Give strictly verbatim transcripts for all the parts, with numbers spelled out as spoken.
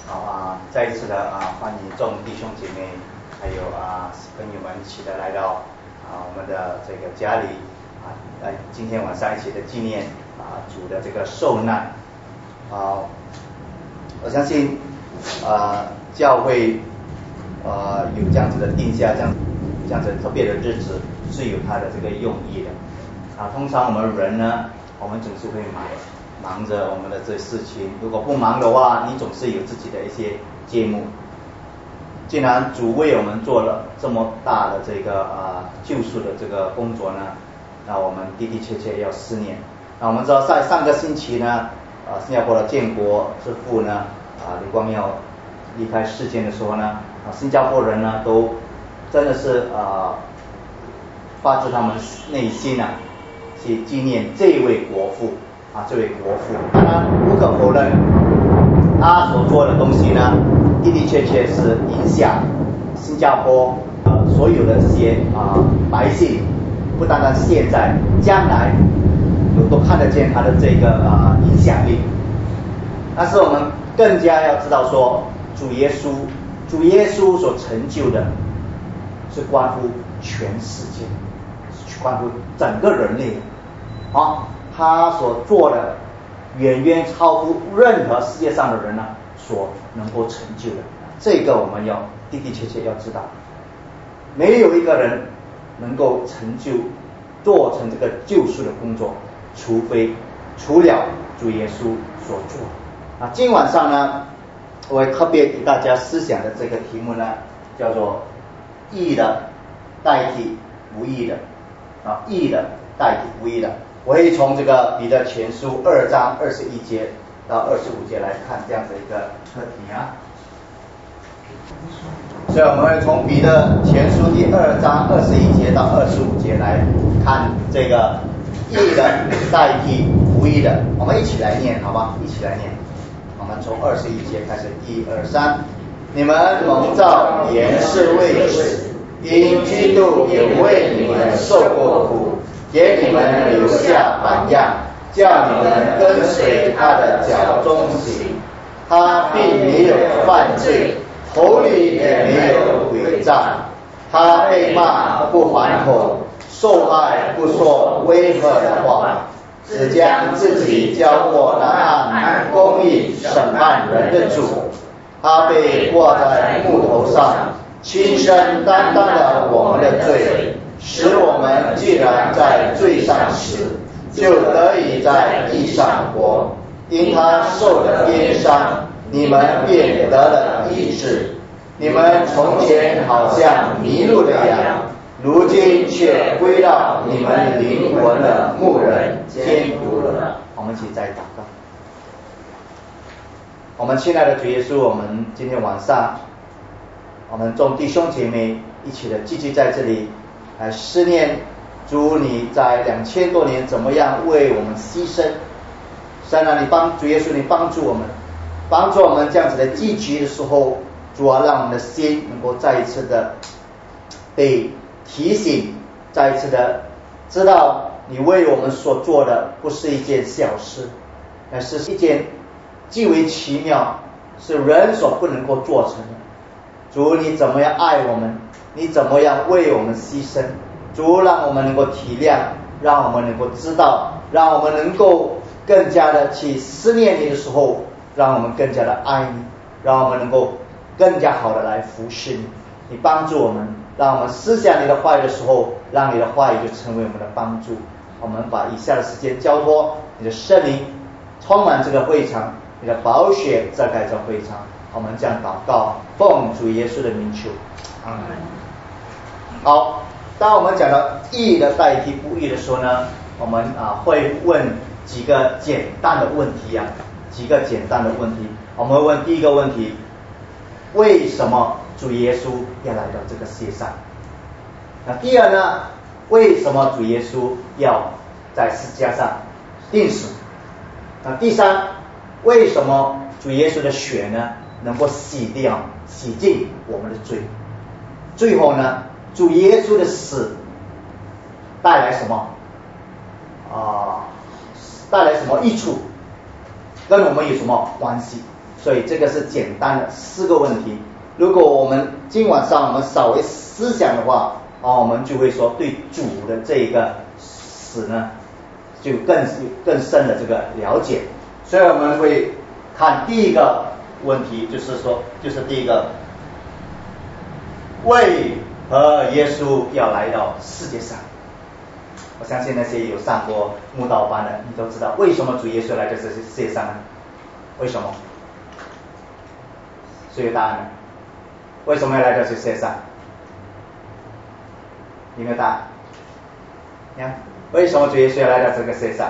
好啊，再一次的啊，欢迎众弟兄姐妹，还有啊朋友们一起的来到啊我们的这个家里啊，来今天晚上一起的纪念啊主的这个受难啊，我相信啊教会啊有这样子的定下这样这样子特别的日子是有它的这个用意的啊。通常我们人呢，我们总是会忙忙着我们的这事情，如果不忙的话，你总是有自己的一些节目。既然主为我们做了这么大的这个啊救赎的这个工作呢，那我们的的确确要思念。那我们知道在上个星期呢，啊新加坡的建国之父呢，啊李光耀离开世间的时候呢，啊新加坡人呢都真的是啊发自他们内心啊去纪念这位国父啊这位国父。当然无可否认，他所做的东西呢，的的确确是影响新加坡呃所有的这些啊百姓，不单单现在，将来有都看得见他的这个啊影响力。但是我们更加要知道说，主耶稣主耶稣所成就的是关乎全世界，是关乎整个人类的啊，他所做的远远超乎任何世界上的人呢所能够成就的，这个我们要的的确确要知道，没有一个人能够成就做成这个救赎的工作，除非除了主耶稣所做的。啊，今晚上呢，我特别给大家思想的这个题目呢，叫做义的代替不义的啊，义的代替不义的。我会从这个彼得前书二章二十一节到二十五节来看这样的一个课题啊。所以我们会从彼得前书第二章二十一节到二十五节来看这个义的代替不义的。我们一起来念好吗？一起来念。我们从二十一节开始，一二三。你们蒙召原是为此，因基督也为你们受过苦，给你们留下榜样，叫你们跟随他的脚中行。他并没有犯罪，口里也没有诡诈。他被骂不还口，受害不说威吓的话，只将自己交过那按公义审判人的主。他被挂在木头上，亲身担当了我们的罪，使我们既然在罪上死，就得以在义上活。因他受了鞭伤，你们便得了医治。你们从前好像迷路的羊，如今却归到你们灵魂的牧人监督了。我们一起再祷告。我们亲爱的主耶稣，我们今天晚上，我们众弟兄姐妹一起的聚集在这里，来思念主你在两千多年怎么样为我们牺牲。神啊，你帮主耶稣，你帮助我们，帮助我们这样子的聚集的时候，主啊，让我们的心能够再一次的被提醒，再一次的知道你为我们所做的不是一件小事，而是一件极为奇妙，是人所不能够做成的。主，你怎么样爱我们，你怎么样为我们牺牲。主，让我们能够体谅，让我们能够知道，让我们能够更加的去思念你的时候，让我们更加的爱你，让我们能够更加好的来服侍你。你帮助我们，让我们思想你的话语的时候，让你的话语就成为我们的帮助。我们把以下的时间交托你的圣灵，充满这个会场，你的宝血遮盖这会场。我们这样祷告，奉主耶稣的名求，阿门。好，当我们讲到义的代替不义的时候呢，我们啊会问几个简单的问题啊，几个简单的问题。我们会问第一个问题：为什么主耶稣要来到这个世界上？那第二呢？为什么主耶稣要在十字架上钉死？那第三，为什么主耶稣的血呢能够洗掉、洗净我们的罪？最后呢，主耶稣的死带来什么啊？带来什么益处？跟我们有什么关系？ 所以这个是简单的四个问题。如果我们今晚上我们稍微思想的话，啊，我们就会说对主的这一个死呢，就更更深的这个了解。所以我们会看第一个问题，就是说，就是第一个，为何耶稣要来到世界上？我相信那些有上过慕道班的，你都知道为什么主耶稣来到这世界上呢？为什么？谁有答案呢？为什么要来到这世界上？有没有答案？你看，为什么主耶稣要来到这个世界上？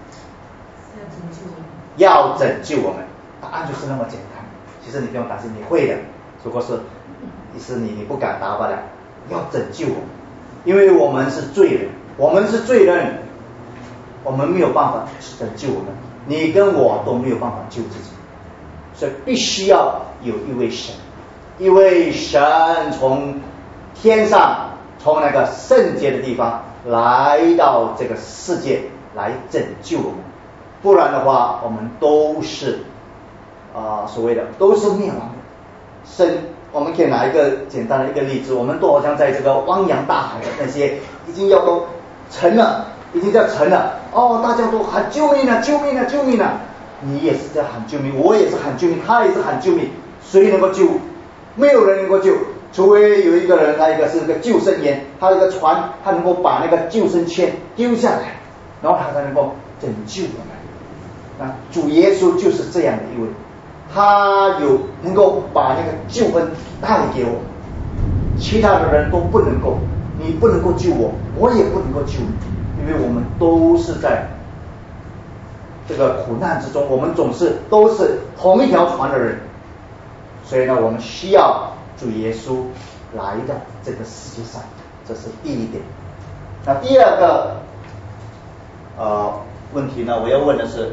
要拯救我们。答案就是那么简单。其实你不用担心，你会的。如果是是你你不敢答罢了。要拯救我们，因为我们是罪人，我们是罪人，我们没有办法拯救我们，你跟我都没有办法救自己，所以必须要有一位神，一位神从天上，从那个圣洁的地方来到这个世界来拯救我们，不然的话我们都是啊、呃、所谓的都是灭亡的。神，我们可以拿一个简单的一个例子，我们都好像在这个汪洋大海的那些已经要都沉了，已经在沉了，哦，大家都喊救命啊救命啊救命啊，你也是在喊救命，我也是喊救命，他也是喊救命，谁能够救？没有人能够救，除非有一个人，他一个是个救生员，他有一个船，他能够把那个救生圈丢下来，然后他才能够拯救我们。那主耶稣就是这样的一位，他有能够把那个救恩带给我们，其他的人都不能够，你不能够救我，我也不能够救你，因为我们都是在这个苦难之中，我们总是都是同一条船的人，所以呢，我们需要主耶稣来到这个世界上，这是第一点。那第二个呃问题呢，我要问的是，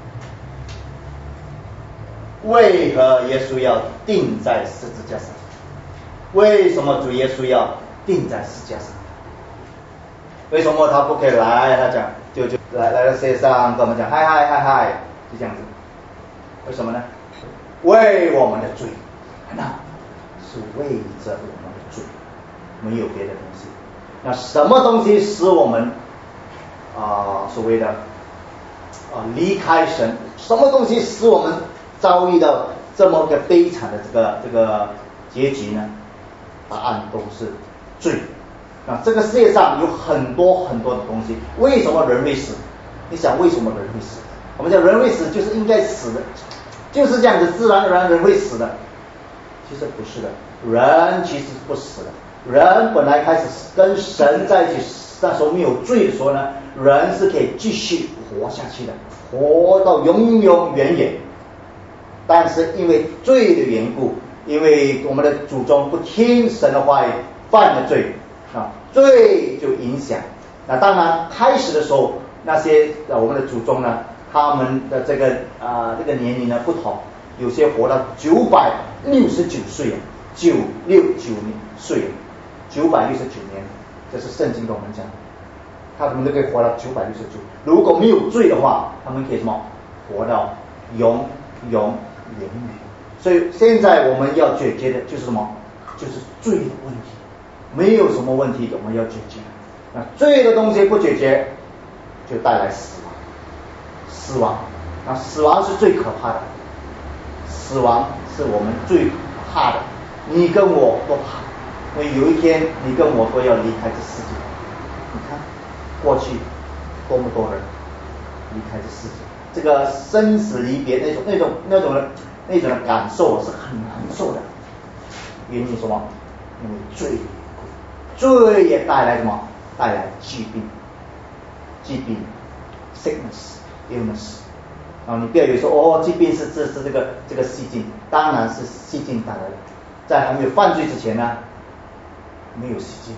为何耶稣要钉在十字架上？为什么主耶稣要钉在十字架上？为什么他不可以来？他讲就就来来到世界上跟我们讲嗨嗨嗨嗨，就这样子。为什么呢？为我们的罪，那是为着我们的罪，没有别的东西。那什么东西使我们啊、呃、所谓的啊、呃、离开神？什么东西使我们遭遇到这么个悲惨的这个这个结局呢？答案都是罪。那这个世界上有很多很多的东西，为什么人会死？你想为什么人会死？我们讲人会死就是应该死的，就是这样子，自然而然人会死的。其实不是的，人其实不死的。人本来开始跟神在一起，那时候没有罪的时候呢，人是可以继续活下去的，活到永永远远。但是因为罪的缘故，因为我们的祖宗不听神的话语，犯了罪啊，罪就影响。那当然开始的时候，那些呃我们的祖宗呢，他们的这个啊、呃、这个年龄呢不同，有些活到九百六十九岁啊，九六九年岁，九百六十九年，这是圣经跟我们讲，他们都可以活到九百六十九。如果没有罪的话，他们可以什么活到永永远远。所以现在我们要解决的就是什么？就是罪的问题，没有什么问题我们要解决。那罪的东西不解决，就带来死亡。死亡，那死亡是最可怕的，死亡是我们最怕的，你跟我都怕，因为有一天你跟我都要离开这世界。你看过去多么多人离开这世界，这个生死离别那种那种那种的那种的感受是很难受的。原因什么？因为罪，罪也带来什么？带来疾病，疾病 sickness illness。啊，你不要以为说哦，疾病是这是这个这个细菌，当然是细菌带来的。在还没有犯罪之前呢，没有细菌。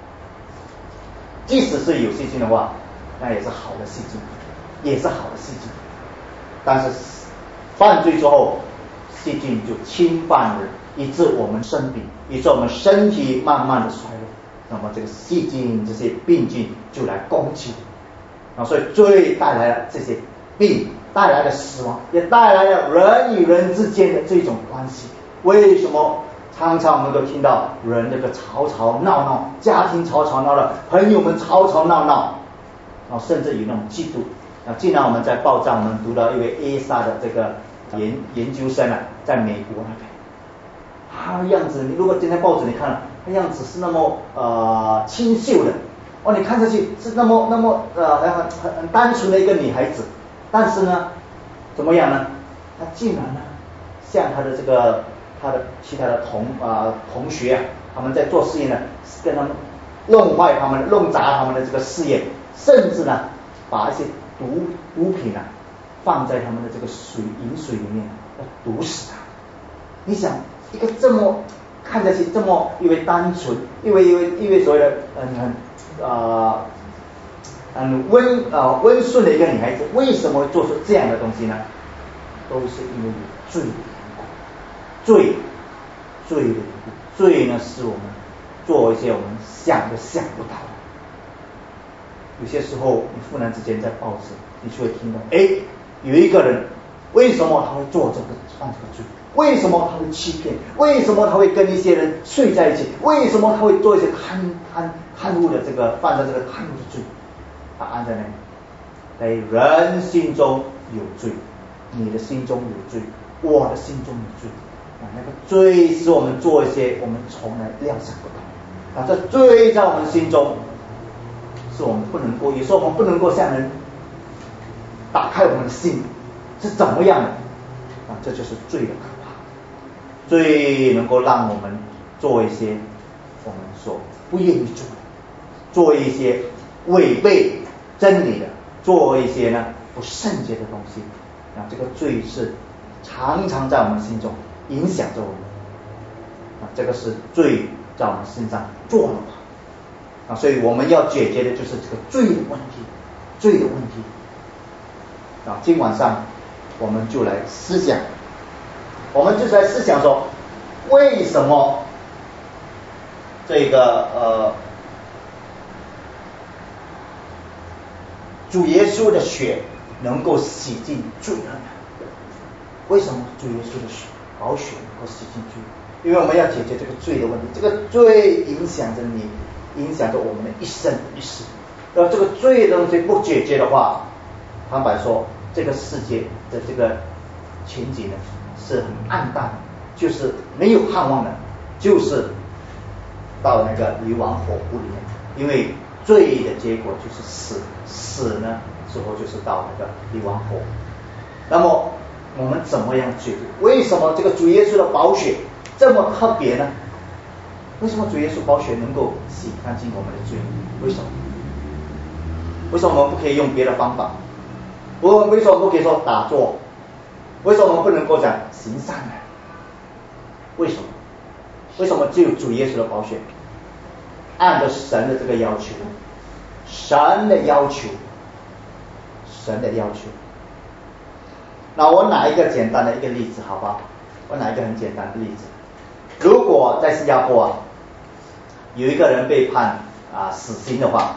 即使是有细菌的话，那也是好的细菌，也是好的细菌。但是犯罪之后，细菌就侵犯了，以致我们生病，以致我们身体慢慢的衰弱。那么这个细菌这些病菌就来攻击啊，所以罪带来了这些病带来了死亡，也带来了人与人之间的这种关系。为什么常常我们都听到人这个吵吵闹闹，家庭吵吵闹闹，朋友们吵吵闹闹，然后甚至有那种嫉妒。啊，竟然我们在报章我们读到一位 A S A 的这个研研究生啊，在美国那边，他的样子，你如果今天报纸你看了，他样子是那么呃清秀的，哦，你看上去是那么那么呃很很很单纯的一个女孩子，但是呢，怎么样呢？她竟然呢，像她的这个她的其他的同啊、呃、同学啊，他们在做事业呢，跟他们弄坏他们、弄砸他们的这个事业，甚至呢，把一些毒毒品啊放在他们的这个水饮水里面，要毒死他。你想，一个这么看上去这么因为单纯，因为因为因为所谓的嗯很呃很温呃温顺的一个女孩子，为什么会做出这样的东西呢？都是因为有罪的缘故，罪罪的缘故，罪呢使我们做一些我们想都想不到的。有些时候你忽然之间在报纸，你就会听到，哎，有一个人为什么他会做这个犯这个罪？为什么他会欺骗？为什么他会跟一些人睡在一起？为什么他会做一些贪贪贪污的这个犯了这个贪污的罪？答案在哪里？在人心中有罪，你的心中有罪，我的心中有罪啊！那个罪使我们做一些我们从来料想不到啊！这罪在我们心中，是我们不能够，有时候我们不能够向人打开我们的心，是怎么样的啊？这就是罪的可怕。罪能够让我们做一些我们所不愿意做的，做一些违背真理的，做一些呢不圣洁的东西啊！这个罪是常常在我们心中影响着我们啊！这个是罪在我们身上做了啊！所以我们要解决的就是这个罪的问题，罪的问题啊！今晚上我们就来思想，我们就是来思想说，为什么这个呃主耶稣的血能够洗净罪恶呢？为什么主耶稣的血宝血能够洗净罪？因为我们要解决这个罪的问题，这个罪影响着你，影响着我们的一生一世。要这个罪的东西不解决的话，坦白说，这个世界的这个情景呢是很暗淡的，就是没有盼望的，就是到那个硫磺火湖里面。因为罪的结果就是死，死呢之后就是到那个硫磺火。那么我们怎么样解决？为什么这个主耶稣的宝血这么特别呢？为什么主耶稣宝血能够洗干净我们的罪？为什么？为什么我们不可以用别的方法？我为什么不可以说打坐？为什么我们不能够讲行善呢？为什么？为什么只有主耶稣的宝血？按照神的这个要求，神的要求，神的要求。那我拿一个简单的一个例子，好不好？我拿一个很简单的例子。如果在新加坡啊，有一个人被判啊死刑的话，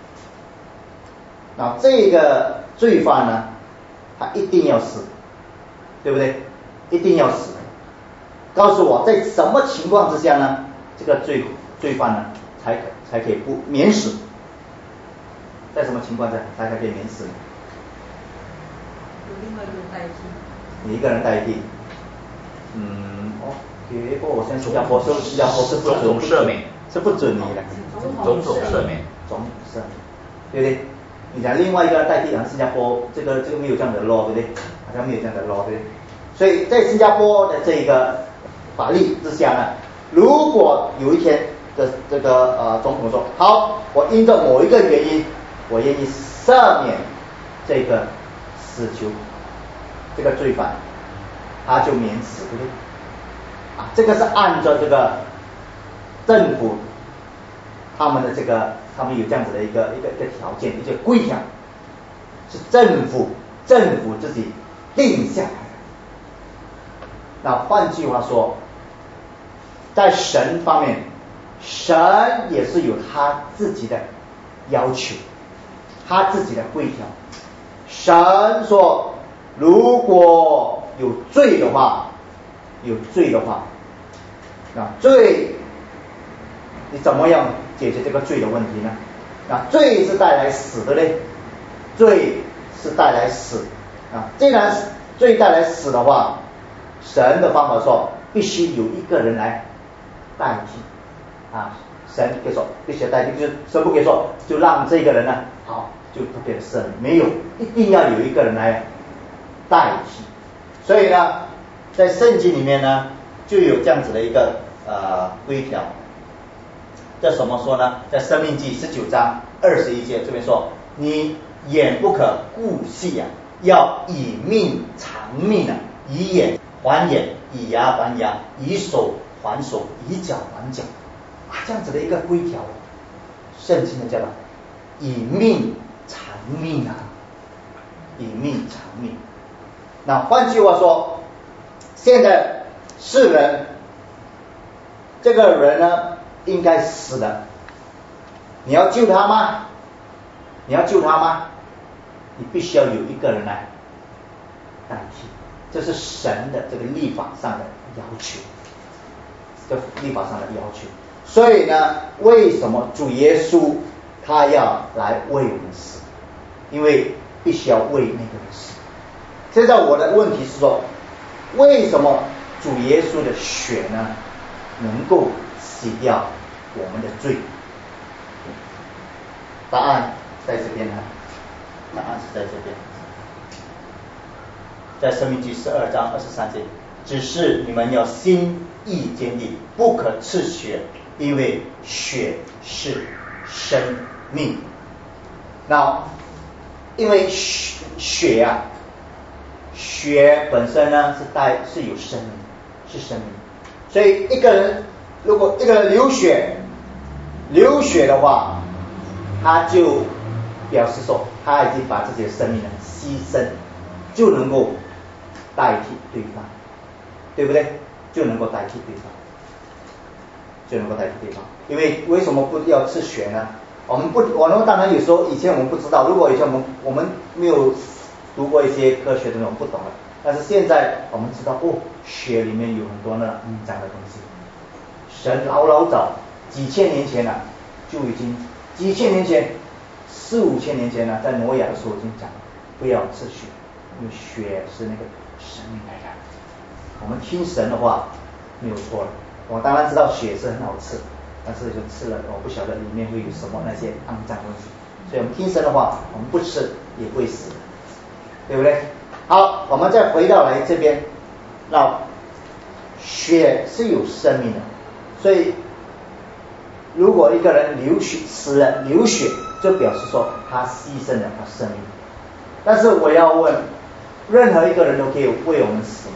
那这个罪犯呢，他一定要死，对不对？一定要死。告诉我，在什么情况之下呢？这个罪罪犯呢，才才可以不免死？在什么情况下才可以免死呢？ 有另外一个人代替。 你一个人代替。嗯，哦，结果我现在新加坡是新加坡是不准总统赦免， 是不准你的。 总统赦免， 总统赦免，对不对？你讲另外一个代替，好像新加坡这个这个没有这样的 law， 对不对？好像没有这样的 law， 对不对？所以在新加坡的这个法律之下呢，如果有一天的这个呃总统说，好，我因着某一个原因，我愿意赦免这个死囚，这个罪犯，他就免死，对不对？啊，这个是按照这个政府他们的这个，他们有这样子的一个一个一个条件，一个规条，是政府政府自己定下来的。那换句话说，在神方面，神也是有他自己的要求，他自己的规条。神说， 如果有罪的话，有罪的话，啊，罪，你怎么样解决这个罪的问题呢？啊，罪是带来死的嘞，罪是带来死啊。既然罪带来死的话，神的方法说，必须有一个人来代替啊。神可以说必须代替，就是神不可以说就让这个人呢，好就特别的圣，没有，一定要有一个人来代替。所以呢，在圣经里面呢，就有这样子的一个呃规条。这怎么说呢？在申命记十九章二十一节这边说，你眼不可顾惜啊，要以命偿命啊，以眼还眼，以牙还牙，以手还手，以脚还脚啊，这样子的一个规条，圣经的叫做以命偿命啊，以命偿命。那换句话说，现在世人这个人呢，应该死了，你要救他吗？你要救他吗？你必须要有一个人来代替，这是神的这个立法上的要求，这立法上的要求。所以呢，为什么主耶稣他要来为我们死？因为必须要为那个人死。现在我的问题是说，为什么主耶稣的血呢，能够洗掉我们的罪？答案在这边呢，答案是在这边，在申命记十二章二十三节，只是你们要心意坚定，不可吃血，因为血是生命。那因为血血啊，血本身呢是带是有生命，是生命，所以一个人如果一个人流血，流血的话，他就表示说他已经把自己的生命呢牺牲，就能够代替对方，对不对？就能够代替对方，就能够代替对方。因为为什么不要吃血呢？我们不，我们当然有时候以前我们不知道，如果以前我们我们没有读过一些科学的，我们不懂了。但是现在我们知道，哦，血里面有很多呢肮脏的东西。神老老早几千年前呢、啊，就已经几千年前四五千年前呢、啊，在挪亚的时候已经讲不要吃血，因为血是那个生命来的。我们听神的话没有错了。我当然知道血是很好吃，但是就吃了我不晓得里面会有什么那些肮脏东西，所以我们听神的话，我们不吃也不会死，对不对？好，我们再回到来这边，那血是有生命的，所以如果一个人流血死了，流血就表示说他牺牲了他生命。但是我要问，任何一个人都可以为我们死吗？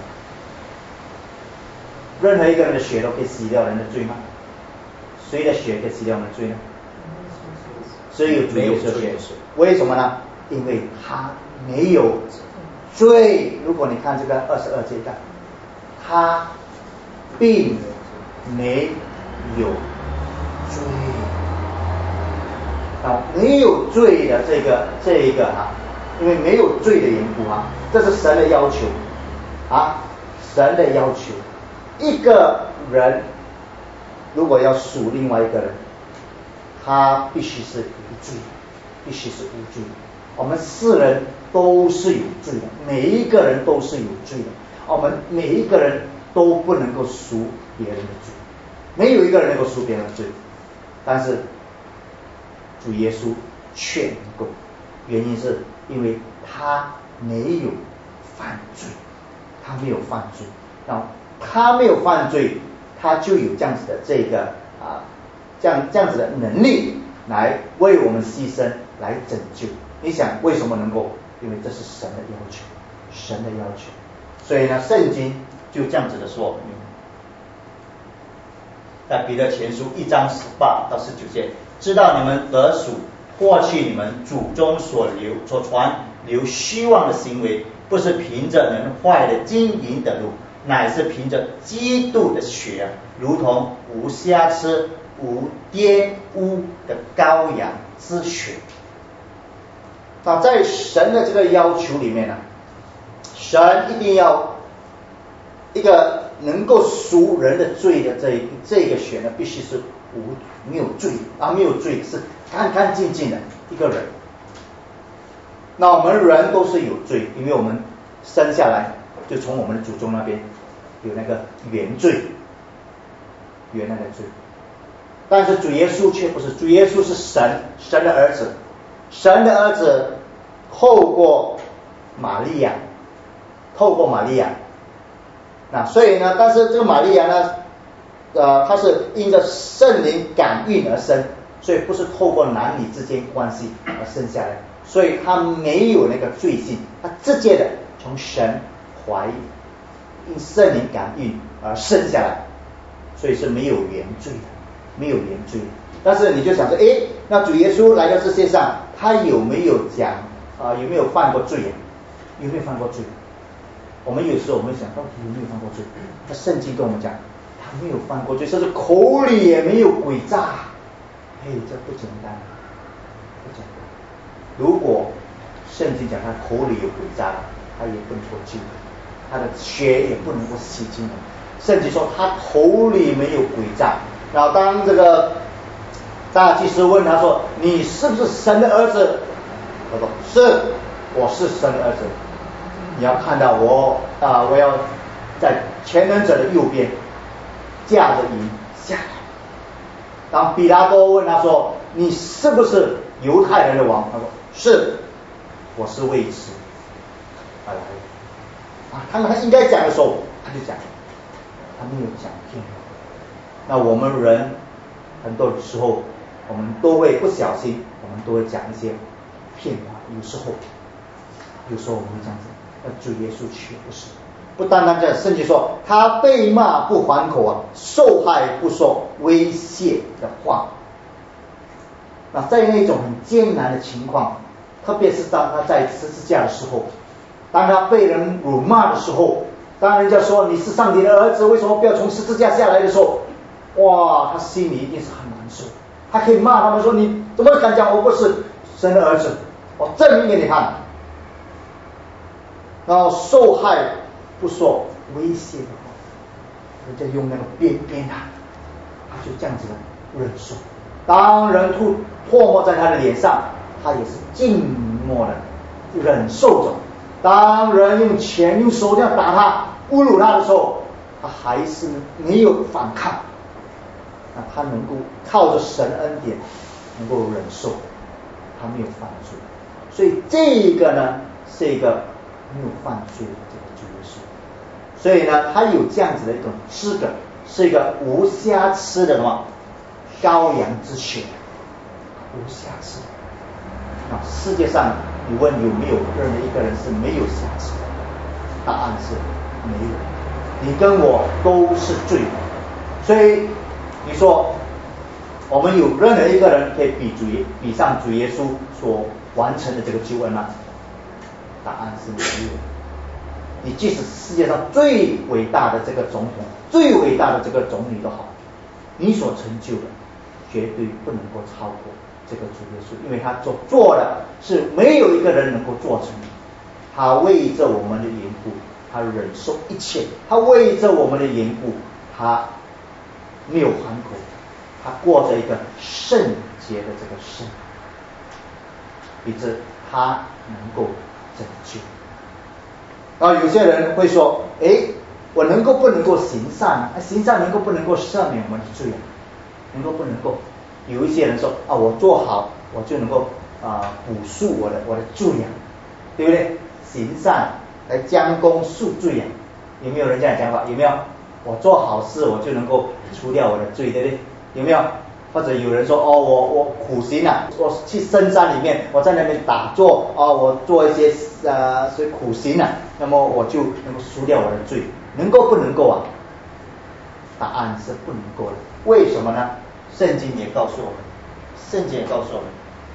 任何一个人的血都可以洗掉人的罪吗？谁的血可以洗掉人的罪呢？只有主耶稣的血。为什么呢？因为他没有罪。如果你看这个二十二节的，他并没有罪啊，没有罪的这个这一个啊，因为没有罪的缘故啊，这是神的要求啊，神的要求。一个人如果要赎另外一个人，他必须是无罪，必须是无罪的。我们世人都是有罪的，每一个人都是有罪的，我们每一个人都不能够赎别人的罪，没有一个人能够赎别人的罪，但是主耶稣却能够，原因是因为他没有犯罪，他没有犯罪，然后他没有犯罪，他就有这样子的这个啊，这样这样子的能力来为我们牺牲，来拯救。你想为什么能够？因为这是神的要求，神的要求。所以呢，圣经就这样子的说明，在彼得前书一章十八到十九节，知道你们得赎，过去你们祖宗所留所传留虚妄的行为，不是凭着人坏的金银的路，乃是凭着基督的血，如同无瑕疵无玷污的羔羊之血。那在神的这个要求里面呢， 神一定要一个能够赎人的罪的这一这个血呢，必须是无没有罪啊，没有罪是干干净净的一个人。那我们人都是有罪，因为我们生下来就从我们的祖宗那边有那个原罪，原来的罪。但是主耶稣却不是，主耶稣是神，神的儿子，神的儿子透过玛利亚，透过玛利亚，那所以呢，但是这个玛利亚呢，呃，她是因着圣灵感孕而生，所以不是透过男女之间关系而生下来，所以她没有那个罪性，她直接的从神怀因圣灵感孕而生下来，所以是没有原罪的，没有原罪。但是你就想说，诶，那主耶稣来到世界上，他有没有讲啊、呃？有没有犯过罪呀？有没有犯过罪？我们有时候我们想到底有没有犯过罪？那圣经跟我们讲，他没有犯过罪，甚至口里也没有诡诈。嘿，这不简单，不简单。如果圣经讲他口里有诡诈，他也不能够救，他的血也不能够洗净的。圣经说他口里没有诡诈。然后当这个大祭司问他说：“你是不是神的儿子？”他说：“是，我是神的儿子。你要看到我啊、呃，我要在全能者的右边，驾着云下来。”当比拉多问他说：“你是不是犹太人的王？”他说：“是，我是为此而来的。”啊，他们他应该讲的时候，他就讲，他没有讲骗话。那我们人很多时候，我们都会不小心，我们都会讲一些骗话。有时候，有时候我们会这样子。那主耶稣却不是，不单单这样，圣经说他被骂不还口啊，受害不说威胁的话。那在那种很艰难的情况，特别是当他在十字架的时候，当他被人辱骂的时候，当人家说你是上帝的儿子，为什么不要从十字架下来的时候，哇，他心里一定是很难受。他可以骂他们说：“你怎么敢讲我不是神的儿子？我证明给你看。”然后受害不说威胁的话，人家用那个鞭鞭他，他就这样子的忍受。当人吐唾沫在他的脸上，他也是静默的忍受着。当人用拳用手这样打他侮辱他的时候，他还是没有反抗。那他能够靠着神恩典能够忍受，他没有犯罪。所以这个呢是一个没有犯罪的这个主耶稣，所以呢他有这样子的一种资格，是一个无瑕疵的什么羔羊之血，无瑕疵。啊，世界上你问有没有任何一个人是没有瑕疵的？答案是没有。你跟我都是罪人，所以你说我们有任何一个人可以比主耶比上主耶稣所完成的这个救恩吗？答案是没有。你即使世界上最伟大的这个总统，最伟大的这个总理都好，你所成就的绝对不能够超过这个主耶稣，因为他所做的是没有一个人能够做成的。他为着我们的缘故，他忍受一切，他为着我们的缘故，他没有还口，他过着一个圣洁的这个生活，以致他能够拯救。然后有些人会说：“诶，我能够不能够行善？行善能够不能够赦免我们的罪啊？能够不能够？”有一些人说：“啊，我做好，我就能够啊补赎我的我的罪啊，对不对？行善来将功赎罪啊。”有没有人这样讲法？有没有？我做好事，我就能够除掉我的罪，对不对？有没有？或者有人说：“哦，我我苦行啊，我去深山里面，我在那边打坐啊、哦，我做一些呃所以苦行啊，那么我就能够赎掉我的罪，能够不能够啊？”答案是不能够的。为什么呢？圣经也告诉我们，圣经也告诉我们，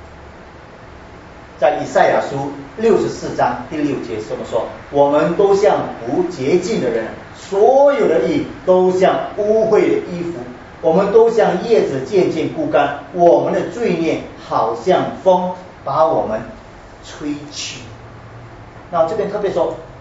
在以赛亚书六十四章第六节这么说：“我们都像不洁净的人，所有的义都像污秽的衣服。我们都像叶子渐渐枯干，我们的罪孽好像风把我们吹去。”那这边特别说，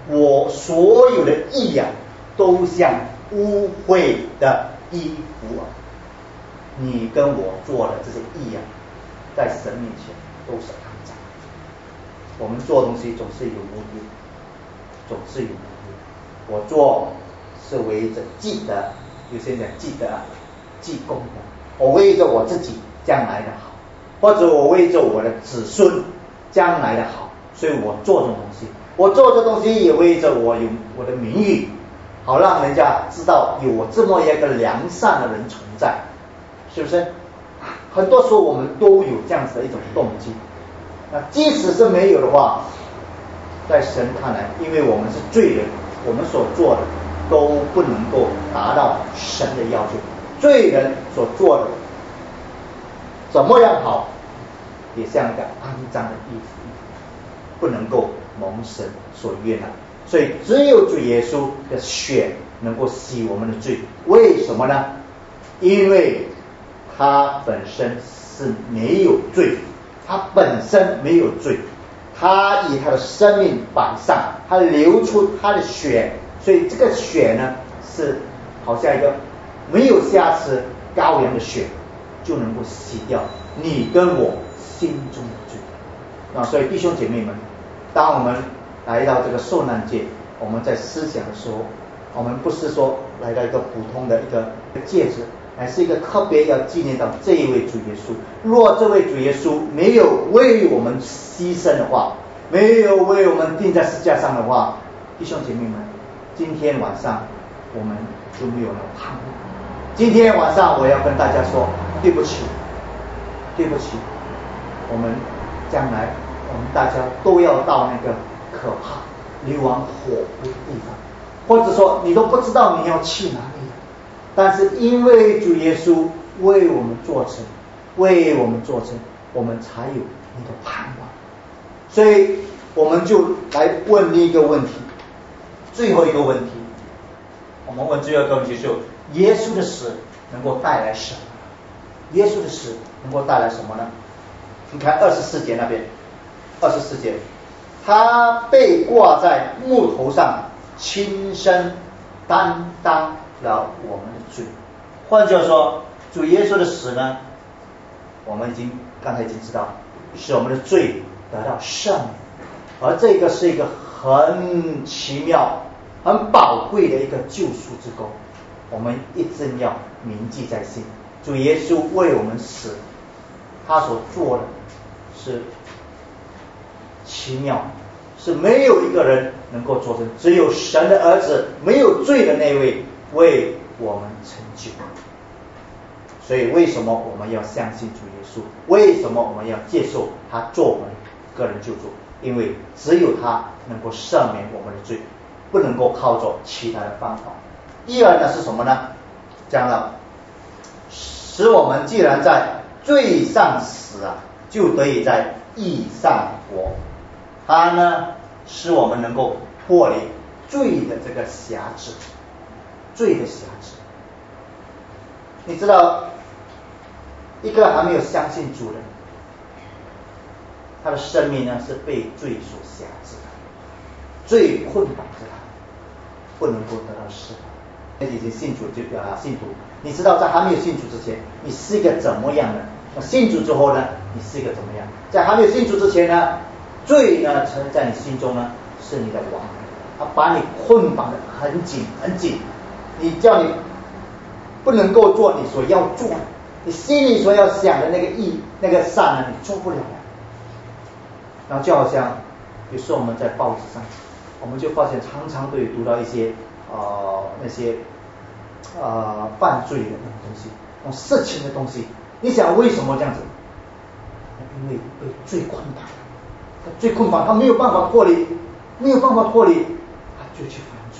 我所有的义呀、都像污秽的衣服啊。你跟我做的这些义呀、在神面前都是肮脏。我们做东西总是有目的，总是有目的。我做是为着记得，有些人讲记得记功的，我为着我自己将来的好，或者我为着我的子孙将来的好，所以我做这种东西。我做这东西也为着我有我的名誉，好让人家知道有我这么一个良善的人存在，是不是？很多时候我们都有这样子的一种动机。那即使是没有的话，在神看来，因为我们是罪人，我们所做的都不能够达到神的要求。罪人所做的怎么样好，也像一个肮脏的衣服，不能够蒙神所悦纳。所以只有主耶稣的血能够洗我们的罪。为什么呢？因为他本身是没有罪，他本身没有罪，他以他的生命摆上，他流出他的血，所以这个血呢是好像一个没有瑕疵羔羊的血，就能够洗掉你跟我心中的罪。那所以弟兄姐妹们，当我们来到这个受难节，我们在思想的时候，我们不是说来到一个普通的一个戒指，乃是一个特别要纪念到这一位主耶稣。若这位主耶稣没有为我们牺牲的话，没有为我们钉在十字架上的话，弟兄姐妹们，今天晚上我们就没有了盼望。今天晚上我要跟大家说，对不起，对不起，我们将来我们大家都要到那个可怕流亡火湖的地方，或者说你都不知道你要去哪里，但是因为主耶稣为我们做成，为我们做成，我们才有那个盼望。所以我们就来问另一个问题，最后一个问题，我们问最后一个问题，就是耶稣的死能够带来什么？耶稣的死能够带来什么呢？你看二十四节那边，二十四节，他被挂在木头上，亲身担当了我们的罪。换句话说，主耶稣的死呢，我们已经刚才已经知道，使我们的罪得到赦免，而这个是一个很奇妙、很宝贵的一个救赎之功，我们一定要铭记在心。主耶稣为我们死，他所做的是奇妙，是没有一个人能够做成，只有神的儿子，没有罪的那位为我们成就。所以为什么我们要相信主耶稣？为什么我们要接受他做我们个人救主？因为只有他能够赦免我们的罪，不能够靠着其他的方法。第二呢是什么呢？讲了使我们既然在罪上死啊，就得以在义上活。他呢使我们能够脱离罪的这个辖制，罪的辖制。你知道一个还没有相信主的，他的生命呢是被罪所辖制的，罪捆绑着他，不能够得到释放。已经信主就表达信徒，你知道在还没有信主之前你是一个怎么样的，信主之后呢你是一个怎么样。在还没有信主之前呢，罪呢曾在你心中呢是你的王，他把你捆绑得很紧很紧，你叫你不能够做你所要做的，你心里所要想的那个义那个善呢你做不了。然后就好像有时候我们在报纸上，我们就发现常常都有读到一些呃那些呃犯罪的那种东西，那种色情的东西。你想为什么这样子？因为被罪捆绑，他罪捆绑，他没有办法脱离，没有办法脱离，他就去犯罪。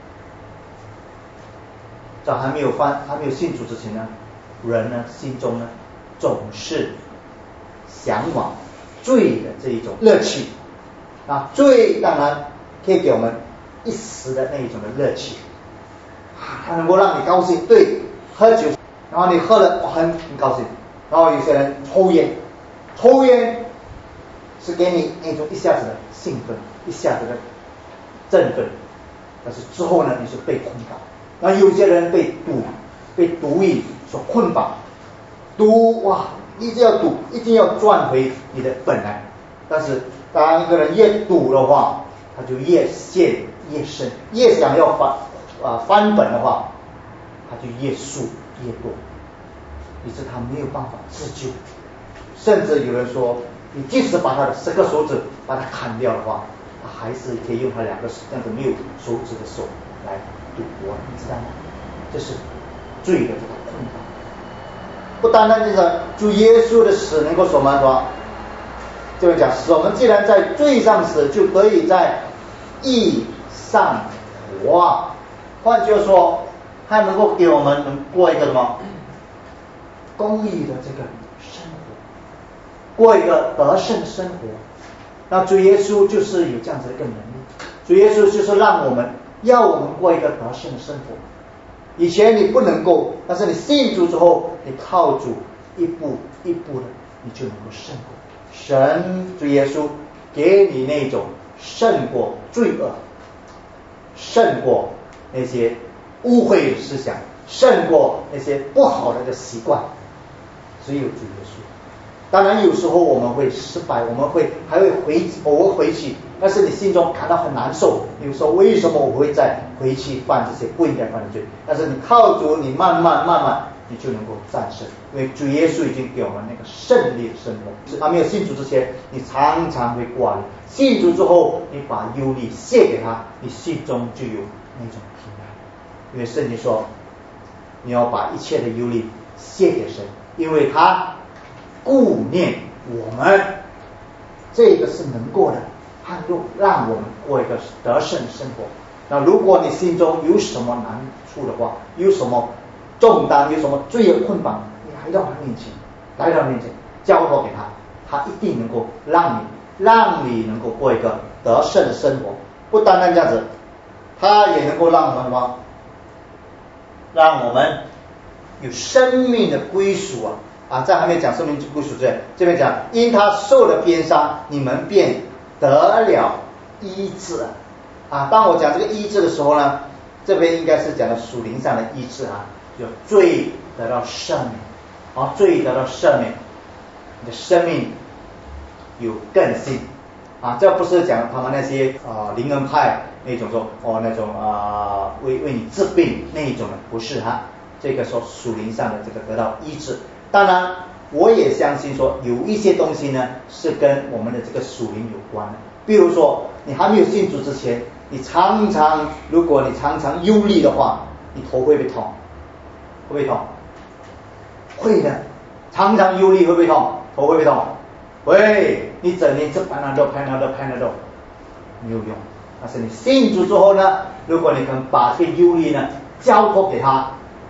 在还没有犯还没有信主之前呢，人呢心中呢总是向往罪的这一种乐趣啊，罪当然可以给我们一时的那一种的乐趣，它能够让你高兴。对，喝酒，然后你喝了很很高兴。然后有些人抽烟，抽烟是给你那种一下子的兴奋，一下子的振奋，但是之后呢，你是被捆绑。那有些人被赌，被毒瘾所捆绑，赌哇，一直要赌，一定要赚回你的本来。但是当一个人越赌的话，他就越陷越深，越想要翻啊翻本的话，他就越输越多，以致他没有办法自救。甚至有人说，你即使把他的十个手指把它砍掉的话，他还是可以用他两个这样子没有手指的手来赌博，你知道吗？这是罪的这个捆绑。不单单就是主耶稣的死能够使我们说，就是讲使我们既然在罪上死，就得以在义上活。换句话说，他能够给我们能过一个什么公义的这个生活，过一个得胜生活。那主耶稣就是有这样子的一个能力，主耶稣就是让我们要我们过一个得胜的生活。以前你不能够，但是你信主之后，你靠主一步一步的，你就能够胜过。神主耶稣给你那种胜过罪恶，胜过那些污秽的思想，胜过那些不好的的习惯，只有主耶稣。当然有时候我们会失败，我们会还会回偶尔回去，但是你心中感到很难受，你说为什么我会再回去犯这些不应该犯的罪？但是你靠主，你慢慢慢慢你就能够战胜，因为主耶稣已经给我们那个胜利的生活。他没有信主之前，你常常会挂虑；信主之后，你把忧虑卸给他，你心中就有那种平安。因为圣经说，你要把一切的忧虑卸给神，因为他顾念我们，这个是能过的，他能够让我们过一个得胜的生活。那如果你心中有什么难处的话，有什么重担，有什么罪恶捆绑，你来到他面前，来到他面前交托给他，他一定能够让你让你能够过一个得胜的生活。不单单这样子，他也能够让我们什么，让我们有生命的归属啊！啊，在还没讲生命归属之前，这边讲因他受了鞭伤，你们便得了医治啊！当我讲这个医治的时候呢，这边应该是讲的属灵上的医治啊，就罪得到赦免，啊，罪得到赦免，你的生命有更新啊！这不是讲他们那些啊灵恩派那种说哦那种啊为为你治病那一种的，不是哈。这个说属灵上的这个得到医治。当然我也相信说有一些东西呢是跟我们的这个属灵有关的，比如说你还没有信主之前，你常常如果你常常忧虑的话，你头会不会痛？会不会痛？会的，常常忧虑会不会痛？头会不会痛？喂，你整天吃潘纳豆潘纳豆潘纳豆没有用。但是你信主之后呢，如果你肯把这个忧虑呢交托给他，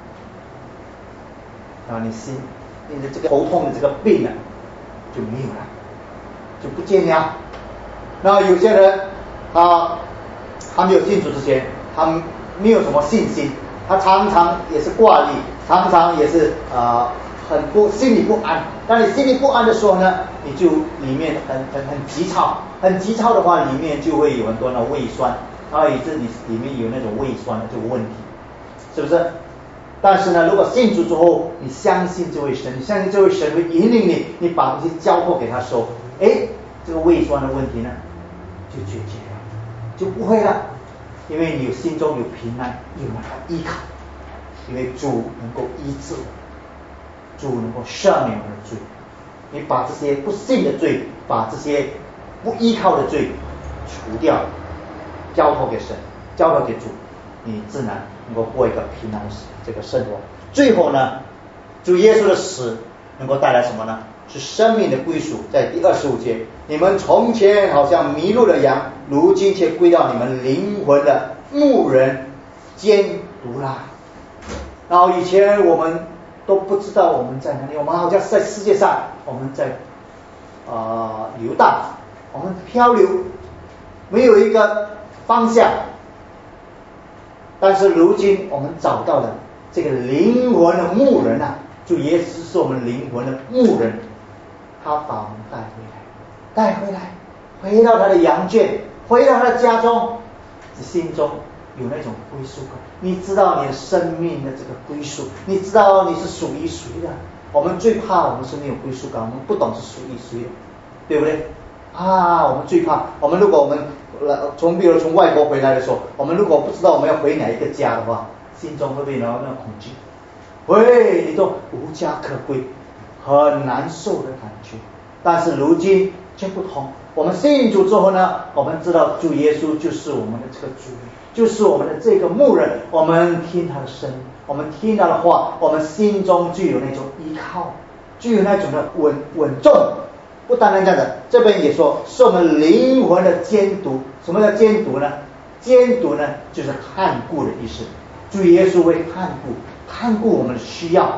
啊，你心你的这个头痛的这个病呢就没有了，就不见了。那有些人他他没有信主之前，他没有什么信心，他常常也是挂虑，常常也是呃很不心里不安。当你心里不安的时候呢，你就里面很很很急躁，很急躁的话，里面就会有很多的胃酸，然后以致你里面有那种胃酸的这个问题，是不是？但是呢，如果信主之后，你相信这位神，你相信这位神会引领你，你把这些交托给他说，哎，这个胃酸的问题呢就解决了，就不会了，因为你有心中有平安，有那个依靠，因为主能够医治我，主能够赦免我的罪，你把这些不信的罪，把这些不依靠的罪除掉，交托给神，交托给主，你自然能够过一个平安这个生活。最后呢，主耶稣的死能够带来什么呢？是生命的归属。在第二十五节，你们从前好像迷路的羊，如今却归到你们灵魂的牧人监督啦。然后以前我们都不知道我们在哪里，我们好像在世界上，我们在呃游荡，我们漂流，没有一个方向。但是如今我们找到了这个灵魂的牧人啊，主耶稣是我们灵魂的牧人，他把我们带回来，带回来，回到他的羊圈，回到他的家中， 你心中有那种归属感，你知道你的生命的这个归属，你知道你是属于谁的。我们最怕我们是没有归属感，我们不懂是属于谁的，对不对？啊，我们最怕，我们如果我们从比如从外国回来的时候，我们如果不知道我们要回哪一个家的话，心中会不会有那种恐惧？喂，你都无家可归，很难受的感觉。但是如今却不同，我们信主之后呢，我们知道主耶稣就是我们的这个主，就是我们的这个牧人，我们听他的声音，我们听他的话，我们心中就有那种依靠，就有那种的稳稳重。不单单这样的，这边也说是我们灵魂的监督。什么叫监督呢？监督呢就是看顾的意思。主耶稣会看顾看顾我们的需要，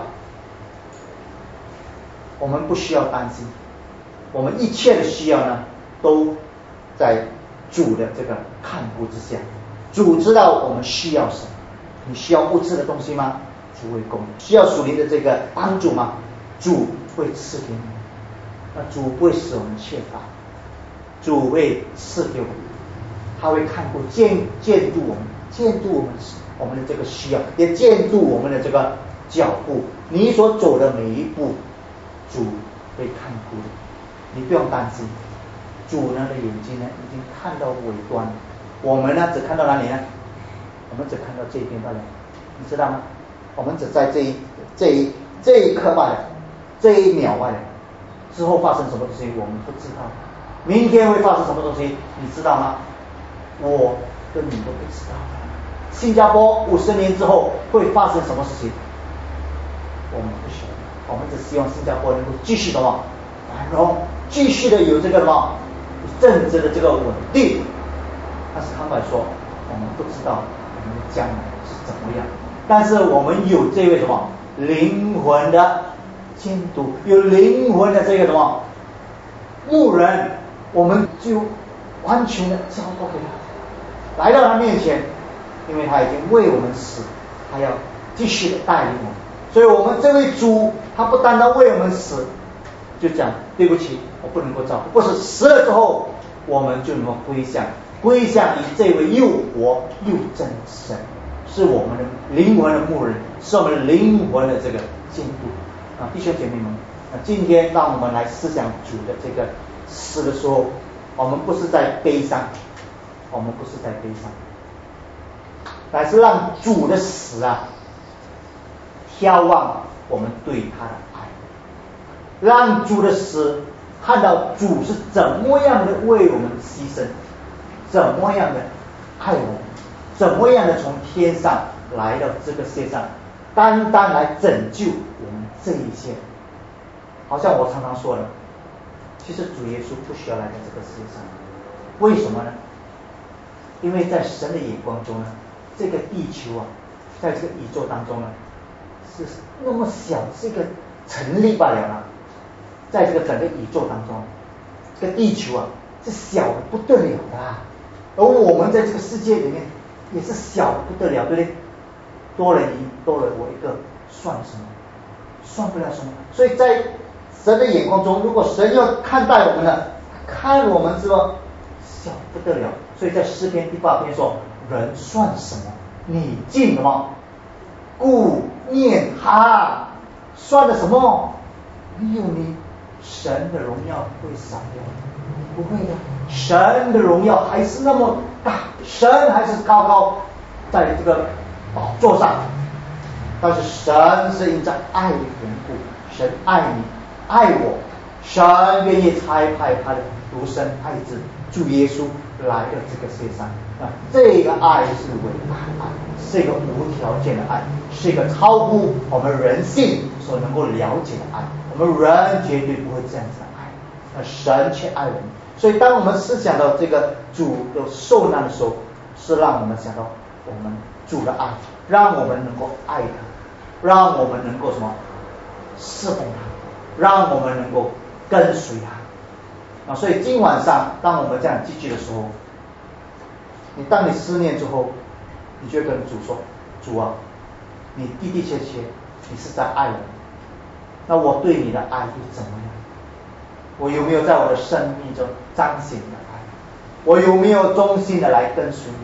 我们不需要担心，我们一切的需要呢都在主的这个看顾之下。主知道我们需要什么。你需要物质的东西吗？主会供应。需要属灵的这个帮助吗？主会赐给你。那主不会使我们缺乏，主会赐给我们，他会看顾监监督我们，监督我们我们的这个需要，也监督我们的这个脚步。你所走的每一步，主会看顾的，你不用担心。主呢的眼睛呢已经看到尾端，我们呢只看到哪里呢？我们只看到这边罢了，你知道吗？我们只在这一这一这一刻罢了，这一秒罢了。之后发生什么东西我们不知道，明天会发生什么东西你知道吗？我跟你都不知道。新加坡五十年之后会发生什么事情我们不晓得，我们只希望新加坡能够继续的嘛繁荣，继续的有这个什么政治的这个稳定。但是坦白说我们不知道我们的将来是怎么样，但是我们有这位什么灵魂的监督，有灵魂的这个什么牧人，我们就完全的交托给他，来到他面前，因为他已经为我们死，他要继续的带领我们。所以我们这位主他不单单为我们死，就讲对不起我不能够照顾，不是死了之后我们就能够归向归向于这位又活又真神，是我们的灵魂的牧人，是我们灵魂的这个监督啊，弟兄姐妹们，啊，今天让我们来思想主的这个死的时候，我们不是在悲伤，我们不是在悲伤，乃是让主的死啊，眺望我们对他的爱，让主的死看到主是怎么样的为我们牺牲，怎么样的爱我们，怎么样的从天上来到这个世界上，单单来拯救我们这一些。好像我常常说的，其实主耶稣不需要来到这个世界上，为什么呢？因为在神的眼光中呢，这个地球啊，在这个宇宙当中呢，是那么小，是一个尘粒罢了啊。在这个整个宇宙当中，这个地球啊是小的不得了的啊，而我们在这个世界里面也是小的不得了，对不对？多了你多了我一个算什么？算不了什么。所以在神的眼光中，如果神要看待我们呢，看我们是吧小不得了。所以在诗篇第八篇说，人算什么？你竟什么顾念他？算了什么？没有你，神的荣耀会少掉？不会的，神的荣耀还是那么大，神还是高高在这个宝座上。但是神是因着爱的缘故，神爱你爱我，神愿意差派他的独生爱子主耶稣来到这个世界上啊，这个爱是伟大的爱，是一个无条件的爱，是一个超乎我们人性所能够了解的爱，我们人绝对不会这样子的爱，那神却爱我们。所以当我们思想到这个主有受难的时候，是让我们想到我们主的爱，让我们能够爱他，让我们能够什么侍奉他，让我们能够跟随他啊。所以今晚上当我们这样积极的时候，你当你思念之后，你就跟主说，主啊，你的的确确你是在爱我，那我对你的爱又怎么样？我有没有在我的生命中彰显你的爱？我有没有忠心的来跟随你？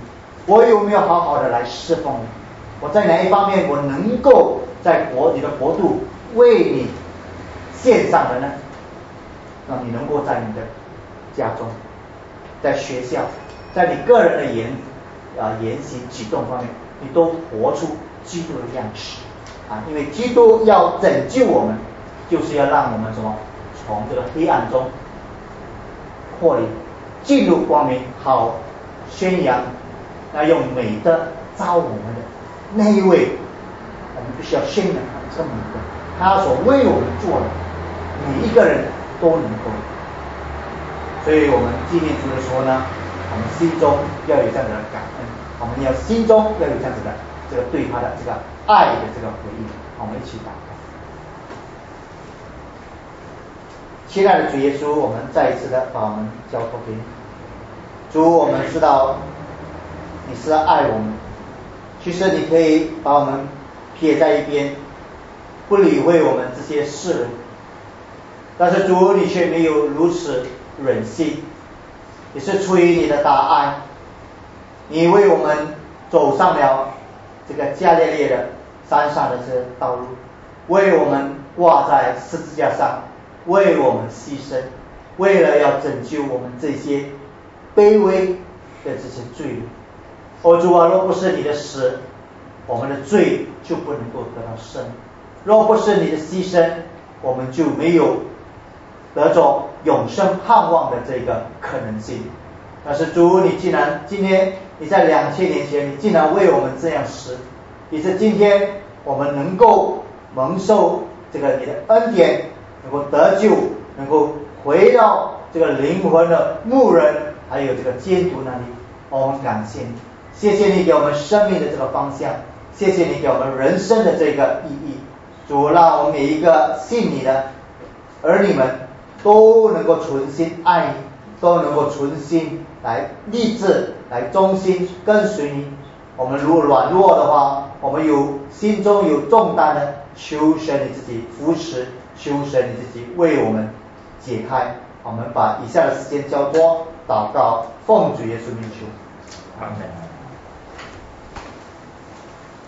我有没有好好的来侍奉你？我在哪一方面我能够在国你的国度为你献上的呢？让你能够在你的家中，在学校，在你个人的言啊、呃、言行举动方面，你都活出基督的样式啊！因为基督要拯救我们，就是要让我们什么从这个黑暗中脱离，进入光明，好宣扬那用美德招我们的那一位，我们必须要宣扬他这么一个，他所为我们做的，每一个人都能够。所以我们纪念主的时候呢，我们心中要有这样子的感恩，我们要心中要有这样子的这个对他的这个爱的这个回应。我们一起祷告。亲爱的主耶稣，我们再一次的把我们交托给你。主，我们知道你是爱我们，其实你可以把我们撇在一边，不理会我们这些事，但是主你却没有如此忍心，也是出于你的大爱，你为我们走上了这个加利利的山上的这个道路，为我们挂在十字架上，为我们牺牲，为了要拯救我们这些卑微的这些罪人。哦主啊，若不是你的死，我们的罪就不能够得到赦免；若不是你的牺牲，我们就没有得着永生盼望的这个可能性。但是主，你既然今天你在两千年前，你竟然为我们这样死，以致今天我们能够蒙受这个你的恩典，能够得救，能够回到这个灵魂的牧人还有这个监督那里。我们感谢你，谢谢你给我们生命的这个方向，谢谢你给我们人生的这个意义。主，让我们每一个信你的儿女们都能够存心爱你，都能够存心来立志，来忠心跟随你。我们如果软弱的话，我们有心中有重担的，求神你自己扶持，求神你自己为我们解开。我们把以下的时间交托祷告，奉主耶稣名求，阿门。